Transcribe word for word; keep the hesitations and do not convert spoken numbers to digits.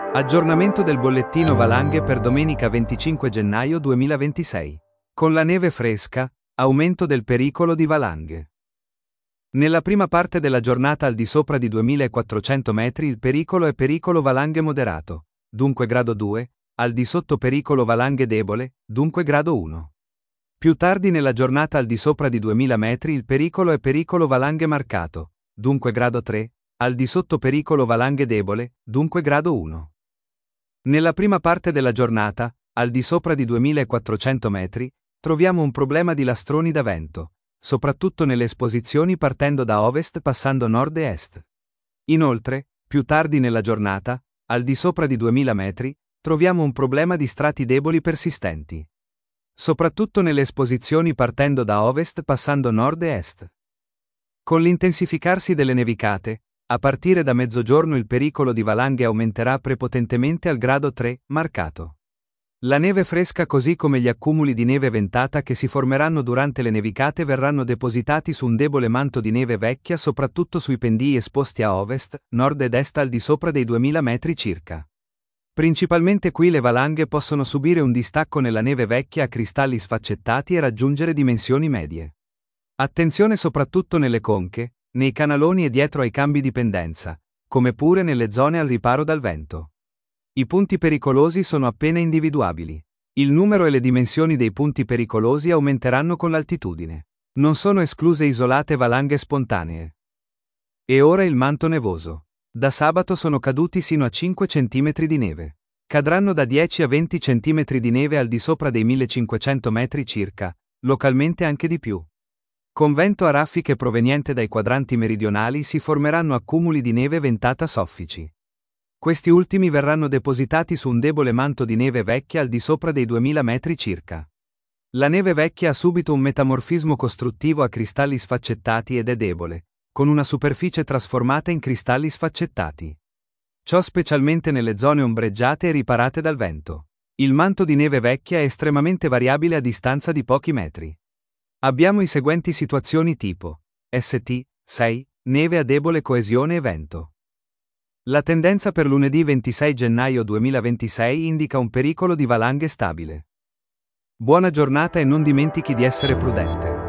Aggiornamento del bollettino valanghe per domenica venticinque gennaio duemilaventisei. Con la neve fresca, aumento del pericolo di valanghe. Nella prima parte della giornata al di sopra di duemilaquattrocento metri il pericolo è pericolo valanghe moderato, dunque grado due, al di sotto pericolo valanghe debole, dunque grado uno. Più tardi nella giornata al di sopra di duemila metri il pericolo è pericolo valanghe marcato, dunque grado tre, al di sotto pericolo valanghe debole, dunque grado uno. Nella prima parte della giornata, al di sopra di duemilaquattrocento metri, troviamo un problema di lastroni da vento, soprattutto nelle esposizioni partendo da ovest passando nord e est. Inoltre, più tardi nella giornata, al di sopra di duemila metri, troviamo un problema di strati deboli persistenti. Soprattutto nelle esposizioni partendo da ovest passando nord e est. Con l'intensificarsi delle nevicate, a partire da mezzogiorno il pericolo di valanghe aumenterà prepotentemente al grado tre, marcato. La neve fresca così come gli accumuli di neve ventata che si formeranno durante le nevicate verranno depositati su un debole manto di neve vecchia soprattutto sui pendii esposti a ovest, nord ed est al di sopra dei duemila metri circa. Principalmente qui le valanghe possono subire un distacco nella neve vecchia a cristalli sfaccettati e raggiungere dimensioni medie. Attenzione soprattutto nelle conche, nei canaloni e dietro ai cambi di pendenza, come pure nelle zone al riparo dal vento. I punti pericolosi sono appena individuabili. Il numero e le dimensioni dei punti pericolosi aumenteranno con l'altitudine. Non sono escluse isolate valanghe spontanee. E ora il manto nevoso. Da sabato sono caduti sino a cinque centimetri di neve. Cadranno da dieci a venti centimetri di neve al di sopra dei millecinquecento metri circa, localmente anche di più. Con vento a raffiche proveniente dai quadranti meridionali si formeranno accumuli di neve ventata soffici. Questi ultimi verranno depositati su un debole manto di neve vecchia al di sopra dei duemila metri circa. La neve vecchia ha subito un metamorfismo costruttivo a cristalli sfaccettati ed è debole, con una superficie trasformata in cristalli sfaccettati. Ciò specialmente nelle zone ombreggiate e riparate dal vento. Il manto di neve vecchia è estremamente variabile a distanza di pochi metri. Abbiamo i seguenti situazioni tipo S T sei, neve a debole coesione e vento. La tendenza per lunedì ventisei gennaio duemilaventisei indica un pericolo di valanghe stabile. Buona giornata e non dimentichi di essere prudente.